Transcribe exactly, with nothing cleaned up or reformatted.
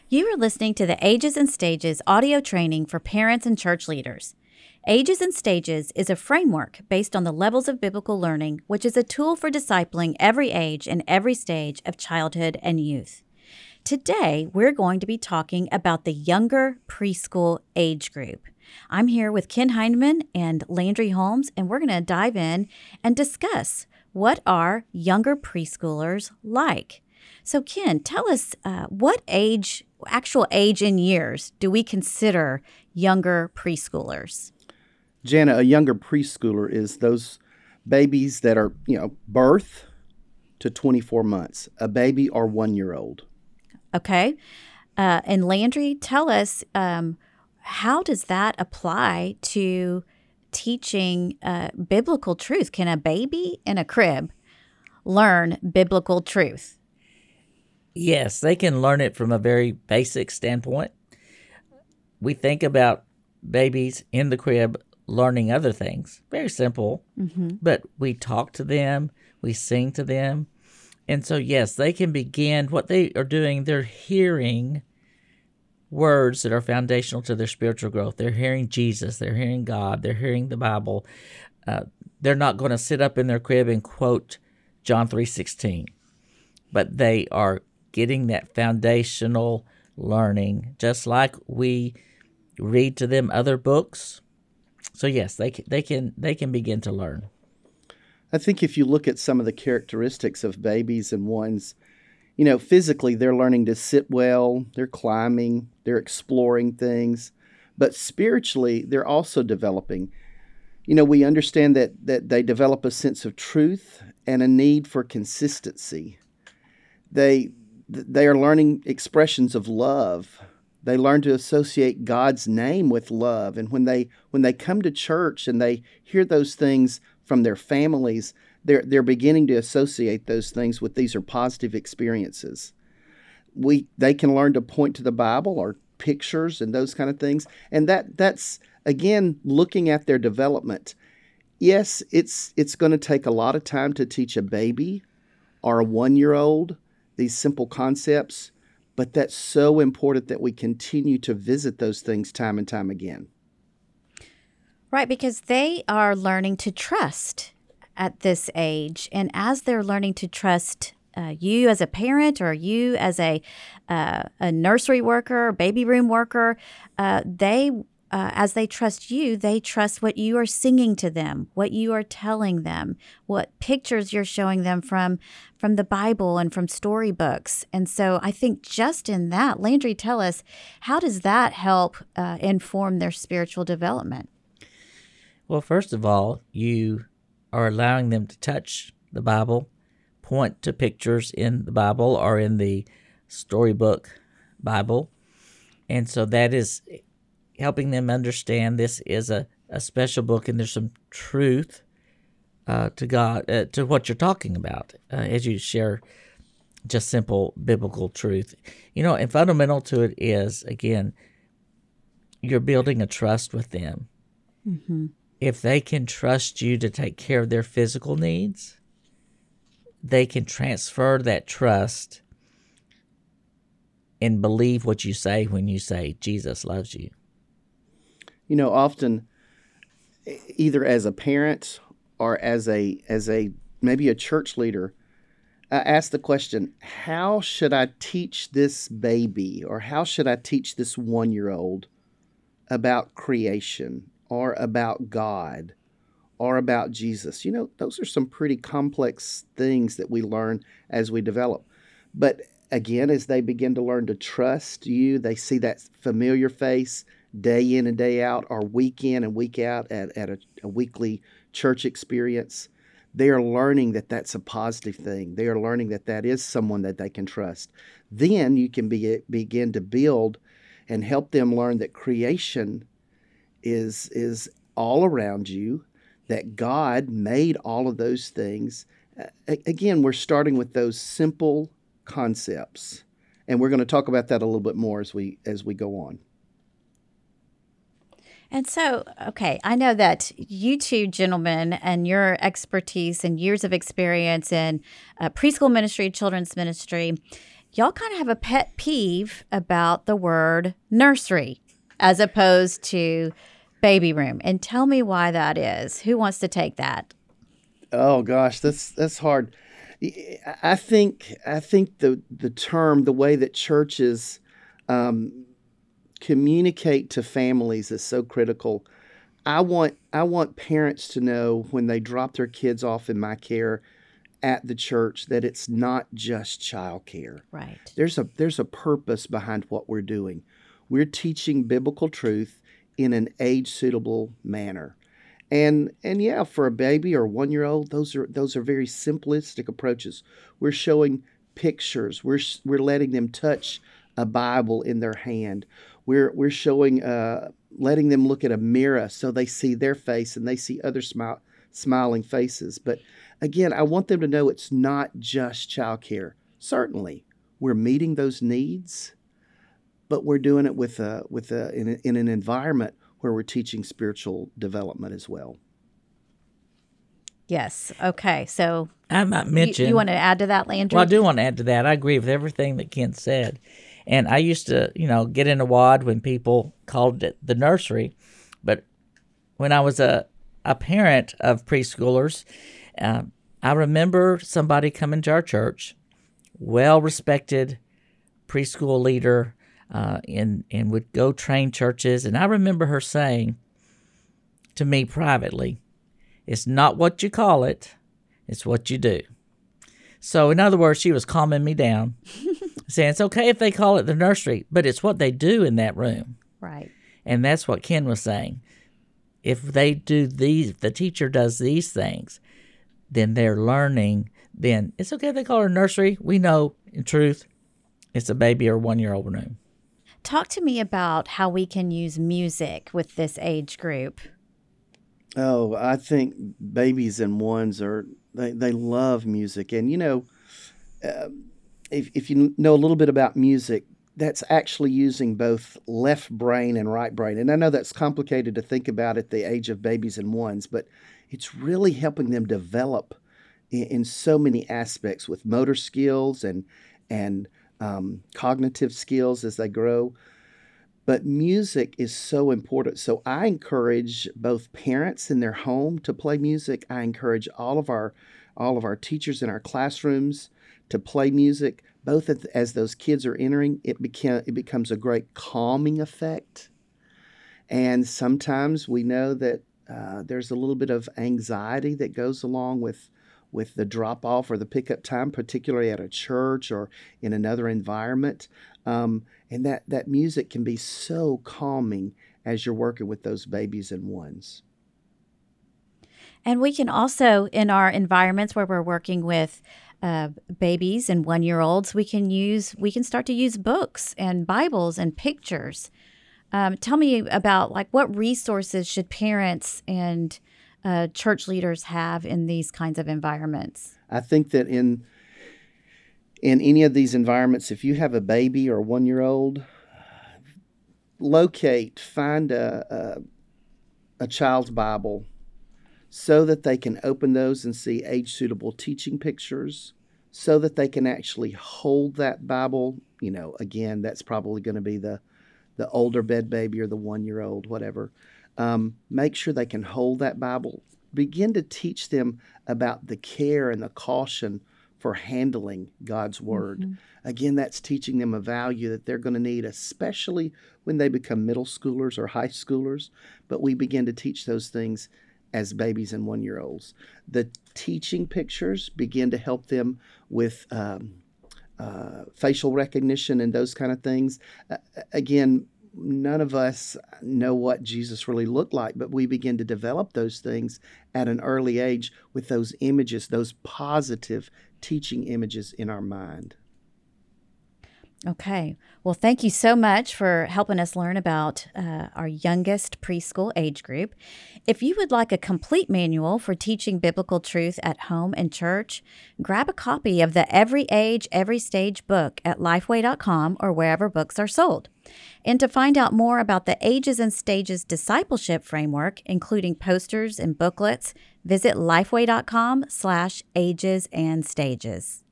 You are listening to the Ages and Stages audio training for parents and church leaders. Ages and Stages is a framework based on the levels of biblical learning, which is a tool for discipling every age and every stage of childhood and youth. Today, we're going to be talking about the younger preschool age group. I'm here with Ken Hindman and Landry Holmes, and we're going to dive in and discuss what are younger preschoolers like. So, Ken, tell us uh, what age, actual age in years, do we consider younger preschoolers? Jana, a younger preschooler is those babies that are, you know, birth to twenty-four months, a baby or one-year-old. Okay. Uh, and Landry, tell us, um, how does that apply to teaching uh, biblical truth? Can a baby in a crib learn biblical truth? Yes, they can learn it from a very basic standpoint. We think about babies in the crib learning other things, very simple, mm-hmm. but we talk to them, we sing to them. And so, yes, they can begin what they are doing. They're hearing words that are foundational to their spiritual growth. They're hearing Jesus. They're hearing God. They're hearing the Bible. Uh, they're not going to sit up in their crib and quote John three sixteen, but they are getting that foundational learning, just like we read to them other books. So yes, they can, they can they can begin to learn. I think if you look at some of the characteristics of babies and ones, you know, physically they're learning to sit well, they're climbing, they're exploring things, but spiritually they're also developing. You know, we understand that that they develop a sense of truth and a need for consistency. They they are learning expressions of love. They learn to associate God's name with love. And when they when they come to church and they hear those things from their families, they're they're beginning to associate those things with these are positive experiences. We they can learn to point to the Bible or pictures and those kind of things. And that that's again looking at their development. Yes, it's it's going to take a lot of time to teach a baby or a one-year-old these simple concepts, but that's so important that we continue to visit those things time and time again. Right, because they are learning to trust at this age. And as they're learning to trust uh, you as a parent or you as a uh, a nursery worker, baby room worker, uh, they uh, as they trust you, they trust what you are singing to them, what you are telling them, what pictures you're showing them from from the Bible and from storybooks. And so I think just in that, Landry, tell us, how does that help uh, inform their spiritual development? Well, first of all, you are allowing them to touch the Bible, point to pictures in the Bible or in the storybook Bible. And so that is helping them understand this is a, a special book and there's some truth uh, to God, uh, to what you're talking about uh, as you share just simple biblical truth. You know, and fundamental to it is, again, you're building a trust with them. Mm-hmm. If they can trust you to take care of their physical needs, they can transfer that trust and believe what you say when you say Jesus loves you. You know, often either as a parent or as a as a maybe a church leader, I ask the question, how should I teach this baby or how should I teach this one-year-old about creation or about God or about Jesus? You know, those are some pretty complex things that we learn as we develop. But again, as they begin to learn to trust you, they see that familiar face day in and day out or week in and week out at, at a, a weekly church experience. They are learning that that's a positive thing. They are learning that that is someone that they can trust. Then you can be, begin to build and help them learn that creation is is all around you, that God made all of those things. A- again, we're starting with those simple concepts, and we're going to talk about that a little bit more as we as we go on. And so, okay, I know that you two gentlemen and your expertise and years of experience in uh, preschool ministry, children's ministry, y'all kind of have a pet peeve about the word nursery as opposed to baby room. And tell me why that is. Who wants to take that? Oh gosh, that's that's hard. I think I think the the term, the way that churches um, communicate to families is so critical. I want I want parents to know when they drop their kids off in my care at the church that it's not just childcare. Right. There's a there's a purpose behind what we're doing. We're teaching biblical truth in an age-suitable manner. And and yeah, for a baby or one-year-old, those are those are very simplistic approaches. We're showing pictures. We're we're letting them touch a Bible in their hand. We're we're showing uh, letting them look at a mirror so they see their face and they see other smile, smiling faces. But again, I want them to know it's not just childcare. Certainly, we're meeting those needs, but we're doing it with a with a in, a, in an environment where we're teaching spiritual development as well. Yes. Okay. So I might mention. You, you want to add to that, Landry? Well, I do want to add to that. I agree with everything that Ken said. And I used to, you know, get in a wad when people called it the nursery. But when I was a, a parent of preschoolers, uh, I remember somebody coming to our church, well-respected preschool leader, uh, and, and would go train churches. And I remember her saying to me privately, it's not what you call it, it's what you do. So in other words, she was calming me down, saying it's okay if they call it the nursery, but it's what they do in that room. Right. And that's what Ken was saying. If they do these, if the teacher does these things, then they're learning. Then it's okay if they call it a nursery. We know, in truth, it's a baby or one-year-old room. Talk to me about how we can use music with this age group. Oh, I think babies and ones are, they, they love music. And, you know, uh, if, if you know a little bit about music, that's actually using both left brain and right brain. And I know that's complicated to think about at the age of babies and ones, but it's really helping them develop in, in so many aspects with motor skills and, and um, cognitive skills as they grow. But music is so important. So I encourage both parents in their home to play music. I encourage all of our all of our teachers in our classrooms to play music. Both as those kids are entering, it became it becomes a great calming effect. And sometimes we know that uh, there's a little bit of anxiety that goes along with with the drop off or the pickup time, particularly at a church or in another environment. Um, and that, that music can be so calming as you're working with those babies and ones. And we can also, in our environments where we're working with uh, babies and one-year-olds, we can use we can start to use books and Bibles and pictures. Um, tell me about like what resources should parents and uh, church leaders have in these kinds of environments? I think that in in any of these environments, if you have a baby or one-year-old, locate, find a, a, a child's Bible so that they can open those and see age-suitable teaching pictures, so that they can actually hold that Bible. You know, again, that's probably going to be the, the older bed baby or the one-year-old, whatever. Um, make sure they can hold that Bible. Begin to teach them about the care and the caution for handling God's Word. Mm-hmm. Again, that's teaching them a value that they're going to need, especially when they become middle schoolers or high schoolers. But we begin to teach those things as babies and one-year-olds. The teaching pictures begin to help them with um, uh, facial recognition and those kind of things. Uh, again, none of us know what Jesus really looked like, but we begin to develop those things at an early age with those images, those positive teaching images in our mind. Okay. Well, thank you so much for helping us learn about uh, our youngest preschool age group. If you would like a complete manual for teaching biblical truth at home and church, grab a copy of the Every Age, Every Stage book at lifeway dot com or wherever books are sold. And to find out more about the Ages and Stages discipleship framework, including posters and booklets, visit lifeway dot com slash ages and stages.